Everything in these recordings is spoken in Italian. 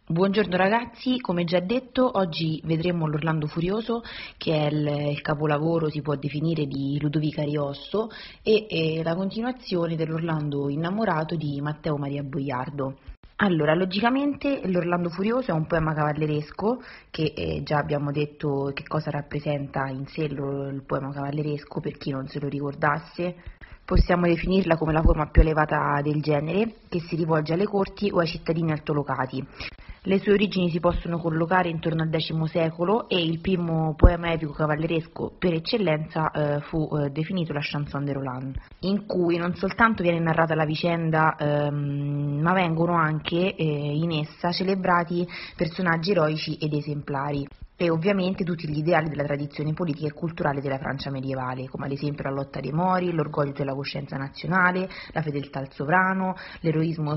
Buongiorno ragazzi, come già detto, oggi vedremo l'Orlando Furioso, che è il capolavoro, si può definire, di Ludovico Ariosto e la continuazione dell'Orlando innamorato di Matteo Maria Boiardo. Allora, logicamente l'Orlando Furioso è un poema cavalleresco che già abbiamo detto che cosa rappresenta in sé il poema cavalleresco per chi non se lo ricordasse. Possiamo definirla come la forma più elevata del genere, che si rivolge alle corti o ai cittadini altolocati. Le sue origini si possono collocare intorno al X secolo e il primo poema epico cavalleresco per eccellenza fu definito la Chanson de Roland, in cui non soltanto viene narrata la vicenda, ma vengono anche in essa celebrati personaggi eroici ed esemplari. E ovviamente tutti gli ideali della tradizione politica e culturale della Francia medievale, come ad esempio la lotta dei Mori, l'orgoglio della coscienza nazionale, la fedeltà al sovrano, l'eroismo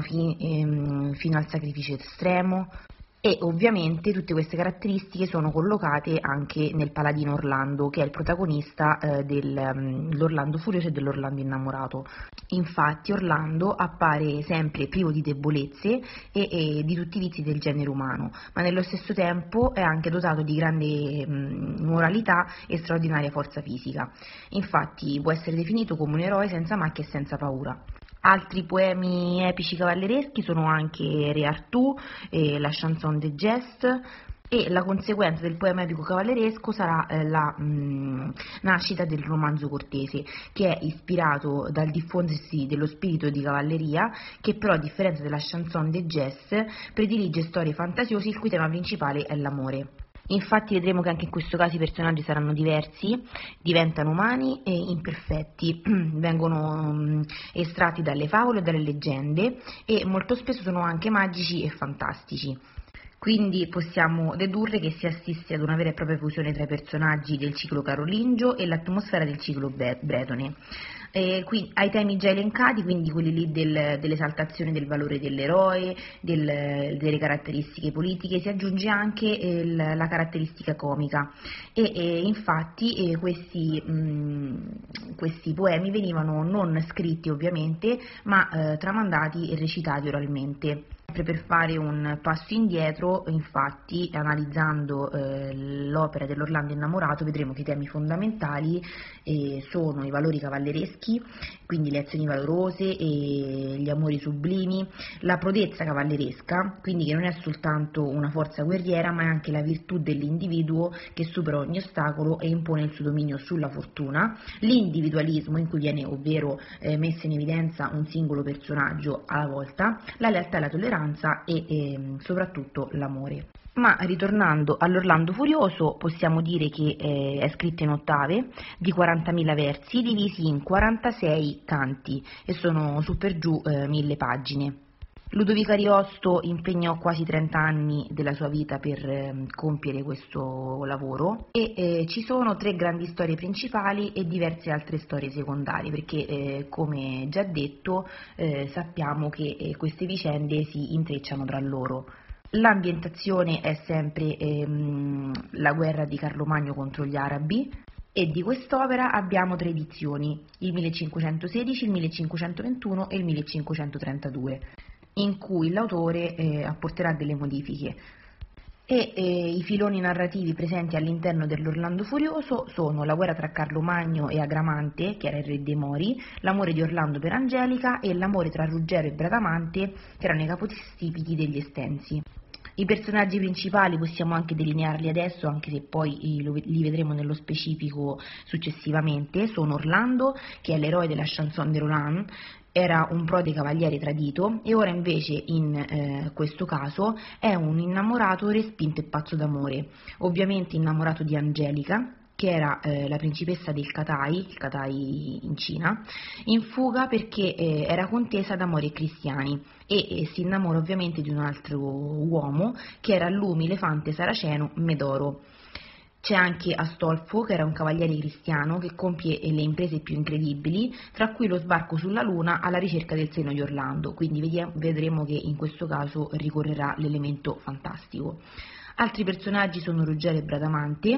fino al sacrificio estremo. E ovviamente tutte queste caratteristiche sono collocate anche nel paladino Orlando, che è il protagonista dell'Orlando Furioso e dell'Orlando innamorato. Infatti Orlando appare sempre privo di debolezze e di tutti i vizi del genere umano, ma nello stesso tempo è anche dotato di grande moralità e straordinaria forza fisica. Infatti può essere definito come un eroe senza macchie e senza paura. Altri poemi epici cavallereschi sono anche Re Artù, la Chanson de Geste, e la conseguenza del poema epico cavalleresco sarà la nascita del romanzo cortese, che è ispirato dal diffondersi dello spirito di cavalleria, che però a differenza della Chanson de Geste predilige storie fantasiose il cui tema principale è l'amore. Infatti vedremo che anche in questo caso i personaggi saranno diversi, diventano umani e imperfetti, vengono estratti dalle favole e dalle leggende e molto spesso sono anche magici e fantastici. Quindi possiamo dedurre che si assiste ad una vera e propria fusione tra i personaggi del ciclo carolingio e l'atmosfera del ciclo bretone. Qui, ai temi già elencati, quindi quelli lì dell'esaltazione del valore dell'eroe, delle caratteristiche politiche, si aggiunge anche la caratteristica comica e infatti questi poemi venivano non scritti ovviamente, ma tramandati e recitati oralmente. Per fare un passo indietro, infatti, analizzando l'opera dell'Orlando innamorato, vedremo che i temi fondamentali sono i valori cavallereschi, quindi le azioni valorose e gli amori sublimi, la prodezza cavalleresca, quindi che non è soltanto una forza guerriera, ma è anche la virtù dell'individuo che supera ogni ostacolo e impone il suo dominio sulla fortuna, l'individualismo in cui viene ovvero messo in evidenza un singolo personaggio alla volta, la lealtà e la tolleranza e soprattutto l'amore. Ma ritornando all'Orlando Furioso, possiamo dire che è scritto in ottave di 40.000 versi divisi in 46 canti e sono su per giù 1000 pagine. Ludovico Ariosto impegnò quasi 30 anni della sua vita per compiere questo lavoro e ci sono 3 grandi storie principali e diverse altre storie secondarie, perché come già detto sappiamo che queste vicende si intrecciano tra loro. L'ambientazione è sempre la guerra di Carlo Magno contro gli arabi e di quest'opera abbiamo 3 edizioni, il 1516, il 1521 e il 1532, in cui l'autore apporterà delle modifiche. I filoni narrativi presenti all'interno dell'Orlando Furioso sono la guerra tra Carlo Magno e Agramante, che era il re dei Mori, l'amore di Orlando per Angelica e l'amore tra Ruggero e Bradamante, che erano i capostipiti degli Estensi. I personaggi principali possiamo anche delinearli adesso, anche se poi li vedremo nello specifico successivamente. Sono Orlando, che è l'eroe della Chanson de Roland, era un prode cavaliere tradito e ora invece in questo caso è un innamorato respinto e pazzo d'amore, ovviamente innamorato di Angelica, che era la principessa del Katai, il Katai in Cina, in fuga perché era contesa da Mori e cristiani e si innamora ovviamente di un altro uomo che era l'umile saraceno Medoro. C'è anche Astolfo, che era un cavaliere cristiano che compie le imprese più incredibili, tra cui lo sbarco sulla Luna alla ricerca del seno di Orlando, quindi vedremo che in questo caso ricorrerà l'elemento fantastico. Altri personaggi sono Ruggero e Bradamante,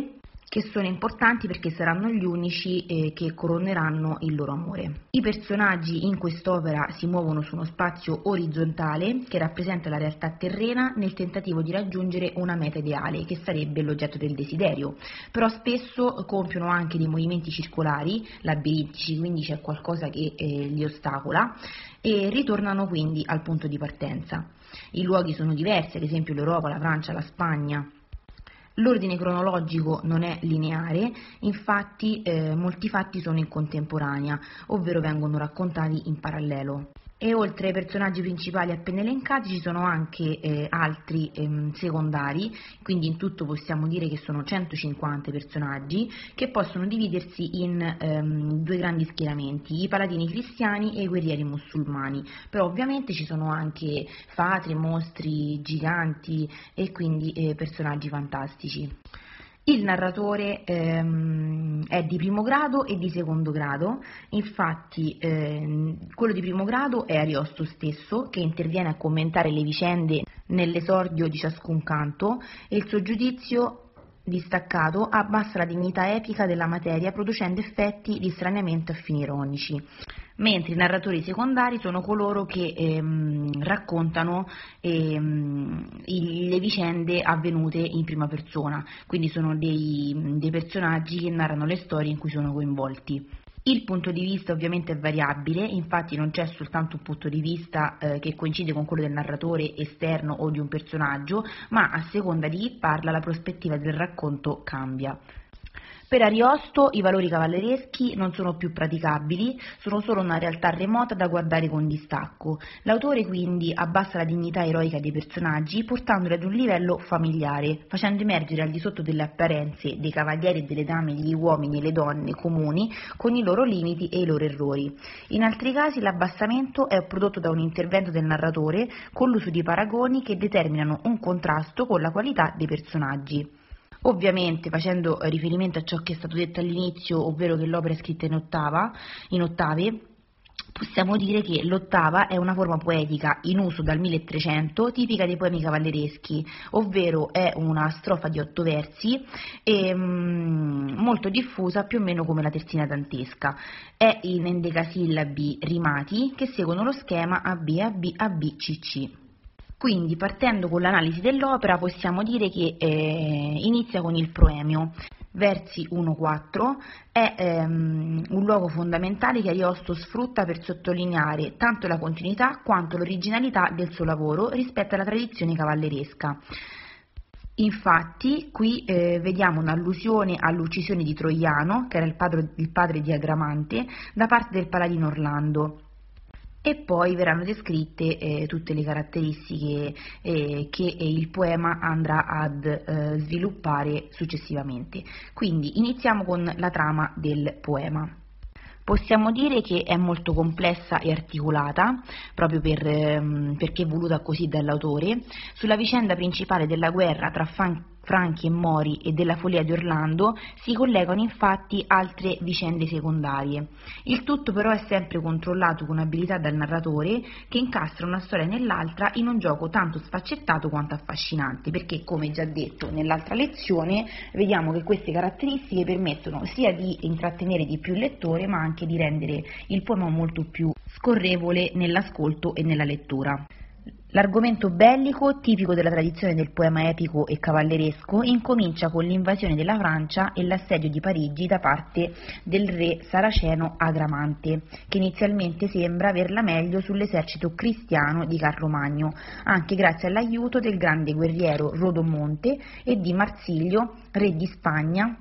che sono importanti perché saranno gli unici che coroneranno il loro amore. I personaggi in quest'opera si muovono su uno spazio orizzontale che rappresenta la realtà terrena nel tentativo di raggiungere una meta ideale, che sarebbe l'oggetto del desiderio, però spesso compiono anche dei movimenti circolari, labirintici, quindi c'è qualcosa che li ostacola, e ritornano quindi al punto di partenza. I luoghi sono diversi, ad esempio l'Europa, la Francia, la Spagna. L'ordine cronologico non è lineare, infatti molti fatti sono in contemporanea, ovvero vengono raccontati in parallelo. E oltre ai personaggi principali appena elencati ci sono anche altri secondari, quindi in tutto possiamo dire che sono 150 personaggi che possono dividersi in due grandi schieramenti, i paladini cristiani e i guerrieri musulmani, però ovviamente ci sono anche fate, mostri, giganti e quindi personaggi fantastici. Il narratore è di primo grado e di secondo grado, infatti quello di primo grado è Ariosto stesso, che interviene a commentare le vicende nell'esordio di ciascun canto, e il suo giudizio distaccato abbassa la dignità epica della materia, producendo effetti di straniamento a fini ironici, mentre i narratori secondari sono coloro che raccontano le vicende avvenute in prima persona, quindi sono dei personaggi che narrano le storie in cui sono coinvolti. Il punto di vista ovviamente è variabile, infatti non c'è soltanto un punto di vista che coincide con quello del narratore esterno o di un personaggio, ma a seconda di chi parla la prospettiva del racconto cambia. Per Ariosto i valori cavallereschi non sono più praticabili, sono solo una realtà remota da guardare con distacco. L'autore quindi abbassa la dignità eroica dei personaggi portandoli ad un livello familiare, facendo emergere al di sotto delle apparenze dei cavalieri e delle dame gli uomini e le donne comuni con i loro limiti e i loro errori. In altri casi l'abbassamento è prodotto da un intervento del narratore con l'uso di paragoni che determinano un contrasto con la qualità dei personaggi. Ovviamente, facendo riferimento a ciò che è stato detto all'inizio, ovvero che l'opera è scritta in ottave, possiamo dire che l'ottava è una forma poetica in uso dal 1300, tipica dei poemi cavallereschi, ovvero è una strofa di 8 versi e molto diffusa, più o meno come la terzina dantesca. È in endecasillabi rimati che seguono lo schema AB, AB, AB, CC. Quindi, partendo con l'analisi dell'opera, possiamo dire che inizia con il proemio. Versi 1-4 è un luogo fondamentale che Ariosto sfrutta per sottolineare tanto la continuità quanto l'originalità del suo lavoro rispetto alla tradizione cavalleresca. Infatti, qui vediamo un'allusione all'uccisione di Troiano, che era il padre di Agramante, da parte del paladino Orlando. E poi verranno descritte tutte le caratteristiche che il poema andrà ad sviluppare successivamente. Quindi iniziamo con la trama del poema. Possiamo dire che è molto complessa e articolata, proprio perché voluta così dall'autore. Sulla vicenda principale della guerra tra Franchi e Mori e della follia di Orlando si collegano infatti altre vicende secondarie. Il tutto però è sempre controllato con abilità dal narratore, che incastra una storia nell'altra in un gioco tanto sfaccettato quanto affascinante, perché, come già detto nell'altra lezione, vediamo che queste caratteristiche permettono sia di intrattenere di più il lettore, ma anche di rendere il poema molto più scorrevole nell'ascolto e nella lettura. L'argomento bellico, tipico della tradizione del poema epico e cavalleresco, incomincia con l'invasione della Francia e l'assedio di Parigi da parte del re saraceno Agramante, che inizialmente sembra averla meglio sull'esercito cristiano di Carlo Magno, anche grazie all'aiuto del grande guerriero Rodomonte e di Marsilio, re di Spagna,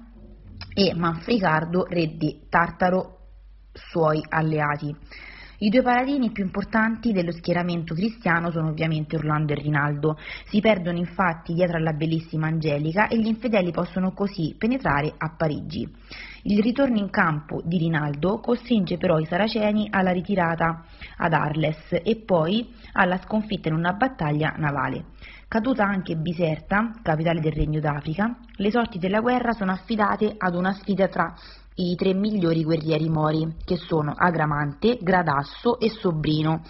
e Manfricardo, re di Tartaro, suoi alleati. I due paladini più importanti dello schieramento cristiano sono ovviamente Orlando e Rinaldo. Si perdono infatti dietro alla bellissima Angelica e gli infedeli possono così penetrare a Parigi. Il ritorno in campo di Rinaldo costringe però i saraceni alla ritirata ad Arles e poi alla sconfitta in una battaglia navale. Caduta anche Biserta, capitale del Regno d'Africa, le sorti della guerra sono affidate ad una sfida tra i 3 migliori guerrieri mori, che sono Agramante, Gradasso e Sobrino,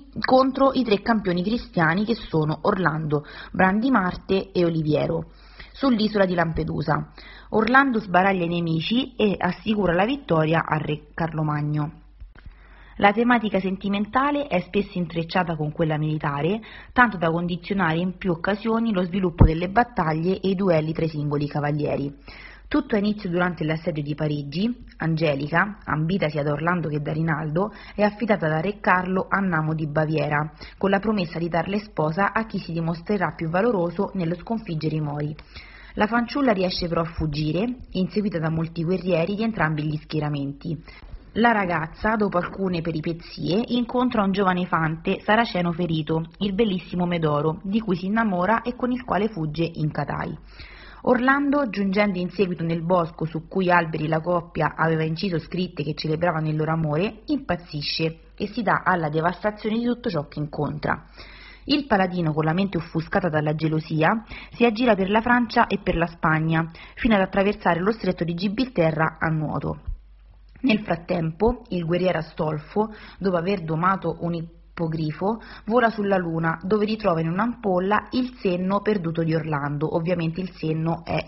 contro i 3 campioni cristiani che sono Orlando, Brandimarte e Oliviero. sull'isola di Lampedusa. Orlando sbaraglia i nemici e assicura la vittoria al re Carlomagno. La tematica sentimentale è spesso intrecciata con quella militare, tanto da condizionare in più occasioni lo sviluppo delle battaglie e i duelli tra i singoli cavalieri. Tutto ha inizio durante l'assedio di Parigi. Angelica, ambita sia da Orlando che da Rinaldo, è affidata da re Carlo a Namo di Baviera, con la promessa di darle sposa a chi si dimostrerà più valoroso nello sconfiggere i Mori. La fanciulla riesce però a fuggire, inseguita da molti guerrieri di entrambi gli schieramenti. La ragazza, dopo alcune peripezie, incontra un giovane fante saraceno ferito, il bellissimo Medoro, di cui si innamora e con il quale fugge in Catai. Orlando, giungendo in seguito nel bosco su cui alberi la coppia aveva inciso scritte che celebravano il loro amore, impazzisce e si dà alla devastazione di tutto ciò che incontra. Il paladino, con la mente offuscata dalla gelosia, si aggira per la Francia e per la Spagna, fino ad attraversare lo stretto di Gibilterra a nuoto. Nel frattempo, il guerriero Astolfo, dopo aver domato un ippogrifo, vola sulla Luna, dove ritrova in un'ampolla il senno perduto di Orlando. Ovviamente il senno è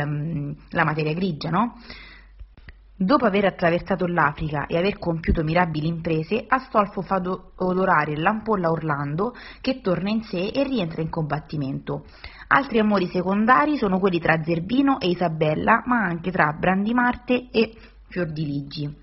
la materia grigia, no? Dopo aver attraversato l'Africa e aver compiuto mirabili imprese, Astolfo fa odorare l'ampolla a Orlando, che torna in sé e rientra in combattimento. Altri amori secondari sono quelli tra Zerbino e Isabella, ma anche tra Brandimarte e Fiordiligi.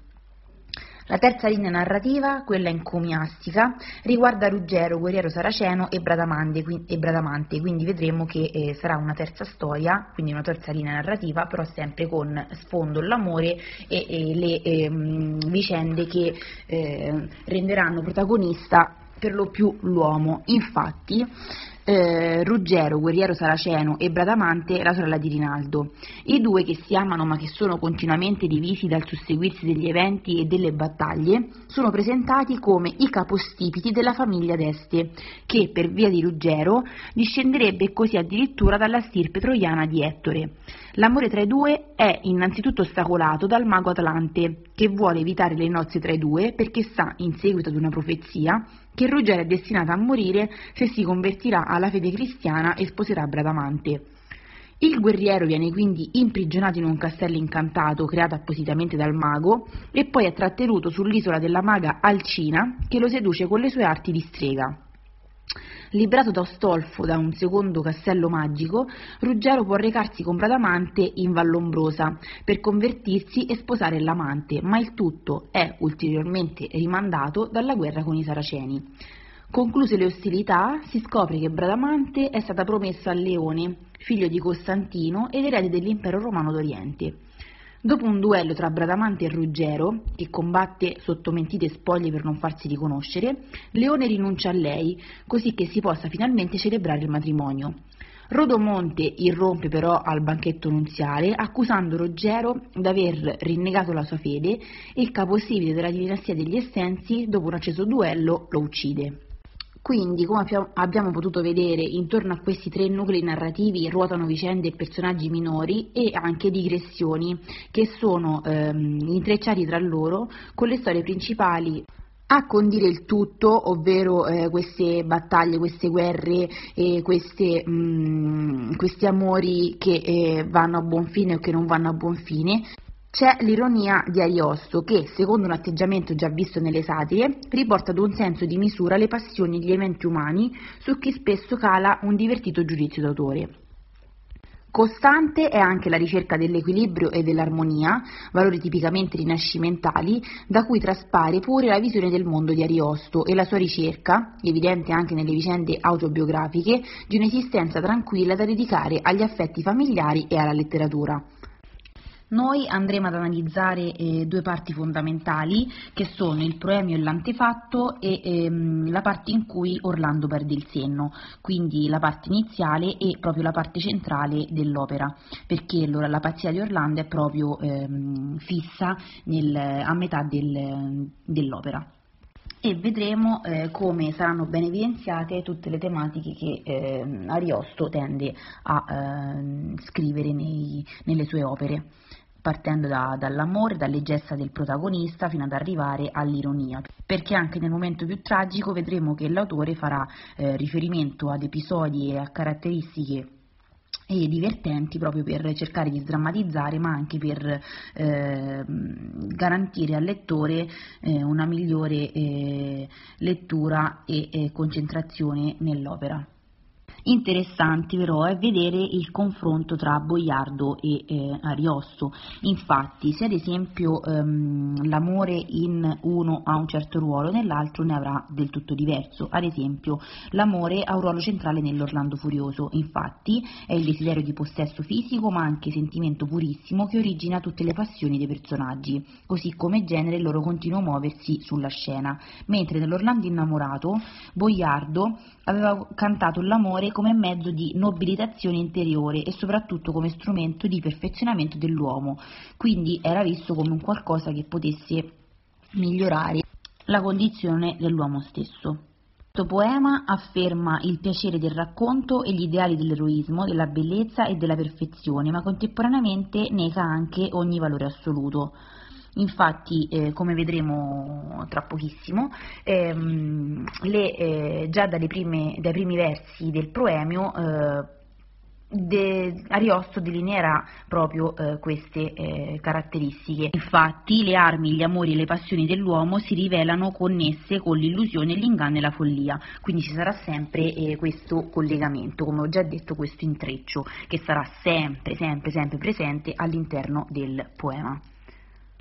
La terza linea narrativa, quella encomiastica, riguarda Ruggero, guerriero saraceno e Bradamante, quindi vedremo che sarà una terza storia, quindi una terza linea narrativa, però sempre con sfondo l'amore e le vicende che renderanno protagonista per lo più l'uomo. Infatti Ruggero, guerriero saraceno, e Bradamante, la sorella di Rinaldo. I due, che si amano ma che sono continuamente divisi dal susseguirsi degli eventi e delle battaglie, sono presentati come i capostipiti della famiglia d'Este, che per via di Ruggero discenderebbe così addirittura dalla stirpe troiana di Ettore. L'amore tra i due è innanzitutto ostacolato dal mago Atlante, che vuole evitare le nozze tra i due perché sa, in seguito ad una profezia, che Ruggero è destinato a morire se si convertirà alla fede cristiana e sposerà Bradamante. Il guerriero viene quindi imprigionato in un castello incantato creato appositamente dal mago e poi è trattenuto sull'isola della maga Alcina, che lo seduce con le sue arti di strega. Liberato da Astolfo da un secondo castello magico, Ruggero può recarsi con Bradamante in Vallombrosa per convertirsi e sposare l'amante, ma il tutto è ulteriormente rimandato dalla guerra con i Saraceni. Concluse le ostilità, si scopre che Bradamante è stata promessa a Leone, figlio di Costantino ed erede dell'impero romano d'Oriente. Dopo un duello tra Bradamante e Ruggero, che combatte sotto mentite spoglie per non farsi riconoscere, Leone rinuncia a lei, così che si possa finalmente celebrare il matrimonio. Rodomonte irrompe però al banchetto nuziale, accusando Ruggero d'aver rinnegato la sua fede, e il capostipite della dinastia degli Estensi, dopo un acceso duello, lo uccide. Quindi, come abbiamo potuto vedere, intorno a questi tre nuclei narrativi ruotano vicende e personaggi minori e anche digressioni che sono intrecciati tra loro con le storie principali a condire il tutto, ovvero queste battaglie, queste guerre e questi amori che vanno a buon fine o che non vanno a buon fine. C'è l'ironia di Ariosto che, secondo un atteggiamento già visto nelle satire, riporta ad un senso di misura le passioni e gli eventi umani su cui spesso cala un divertito giudizio d'autore. Costante è anche la ricerca dell'equilibrio e dell'armonia, valori tipicamente rinascimentali, da cui traspare pure la visione del mondo di Ariosto e la sua ricerca, evidente anche nelle vicende autobiografiche, di un'esistenza tranquilla da dedicare agli affetti familiari e alla letteratura. Noi andremo ad analizzare due parti fondamentali, che sono il proemio e l'antefatto e la parte in cui Orlando perde il senno, quindi la parte iniziale e proprio la parte centrale dell'opera, perché la pazzia di Orlando è proprio fissa a metà dell'opera. E vedremo come saranno ben evidenziate tutte le tematiche che Ariosto tende a scrivere nelle sue opere, partendo dall'amore, dalle gesta del protagonista fino ad arrivare all'ironia, perché anche nel momento più tragico vedremo che l'autore farà riferimento ad episodi e a caratteristiche e divertenti, proprio per cercare di sdrammatizzare, ma anche per garantire al lettore una migliore lettura e concentrazione nell'opera. Interessante però è vedere il confronto tra Boiardo e Ariosto. Infatti, se ad esempio l'amore in uno ha un certo ruolo, nell'altro ne avrà del tutto diverso. Ad esempio, l'amore ha un ruolo centrale nell'Orlando Furioso, infatti è il desiderio di possesso fisico ma anche sentimento purissimo che origina tutte le passioni dei personaggi, così come genera il loro continuo muoversi sulla scena, mentre nell'Orlando innamorato Boiardo aveva cantato l'amore come mezzo di nobilitazione interiore e soprattutto come strumento di perfezionamento dell'uomo, quindi era visto come un qualcosa che potesse migliorare la condizione dell'uomo stesso. Questo poema afferma il piacere del racconto e gli ideali dell'eroismo, della bellezza e della perfezione, ma contemporaneamente nega anche ogni valore assoluto. Infatti, come vedremo tra pochissimo, già dai primi versi del proemio Ariosto delineerà proprio queste caratteristiche. Infatti le armi, gli amori e le passioni dell'uomo si rivelano connesse con l'illusione, l'inganno e la follia, quindi ci sarà sempre questo collegamento, come ho già detto, questo intreccio che sarà sempre presente all'interno del poema.